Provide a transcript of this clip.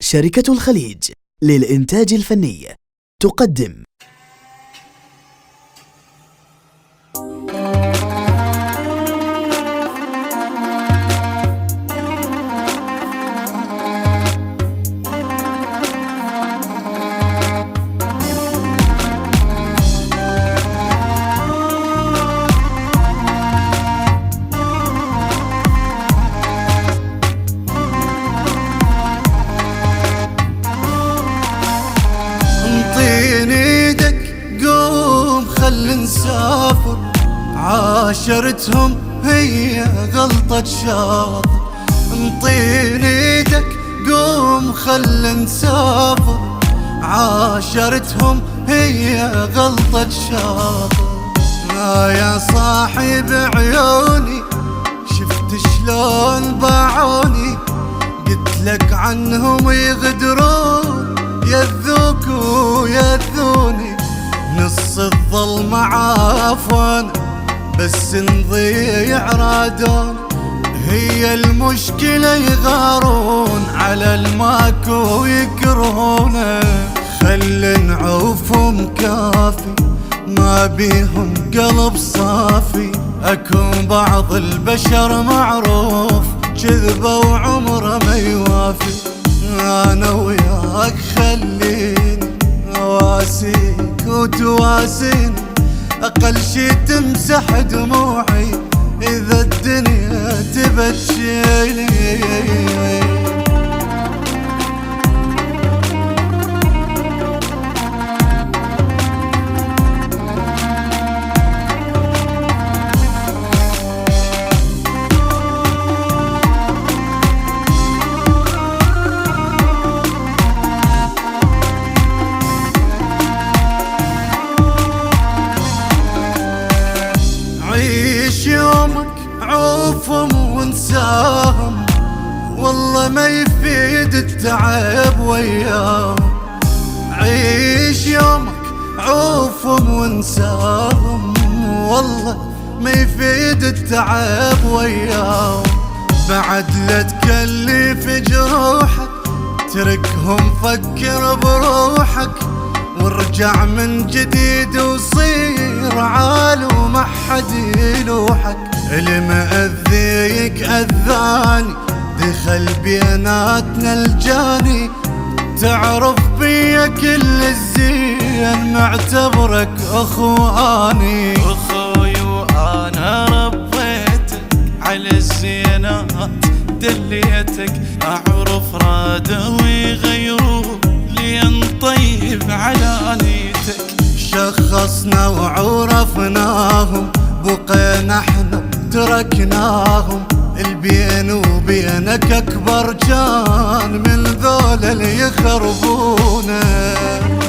شركة الخليج للإنتاج الفني تقدم خل نسافر، عاشرتهم هي غلطة شاطر. انطيني ايدك قوم خل نسافر، عاشرتهم هي غلطة شاطر. يا صاحب عيوني شفت شلون باعوني، قلتلك عنهم يغدرون يذوك ويذوني. نص الظلمة عافون بس نضيع رادون، هي المشكلة يغارون على الماكو ويكرهونه. خل نعوفهم كافي ما بيهم قلب صافي، اكون بعض البشر معروف كذبة وعمره ما يوافي. انا وياك خليني اواسيك وتواسيني، اقل شي تمسح دموعي اذا الدنيا تبتشيني. عيش يومك عوفهم وانساهم، والله ما يفيد التعب وياهم. عيش يومك عوفهم وانساهم، والله ما يفيد التعب وياهم. بعد لا تكلف جروحك تركهم فكر بروحك، وارجع من جديد وصير عال وما حد يلوحك. اللي مأذيك أذاني دخل بيناتنا الجاني، تعرف بيا كل الزين معتبرك أخواني. أخوي وأنا ربيتك على الزينات دليتك، أعرف رادوا ويغيروا لين طيب على نيتك. شخصنا وعرفناهم بقينا احنا تركناهم، البين وبينك اكبر كان من ذول اللي يخربونه.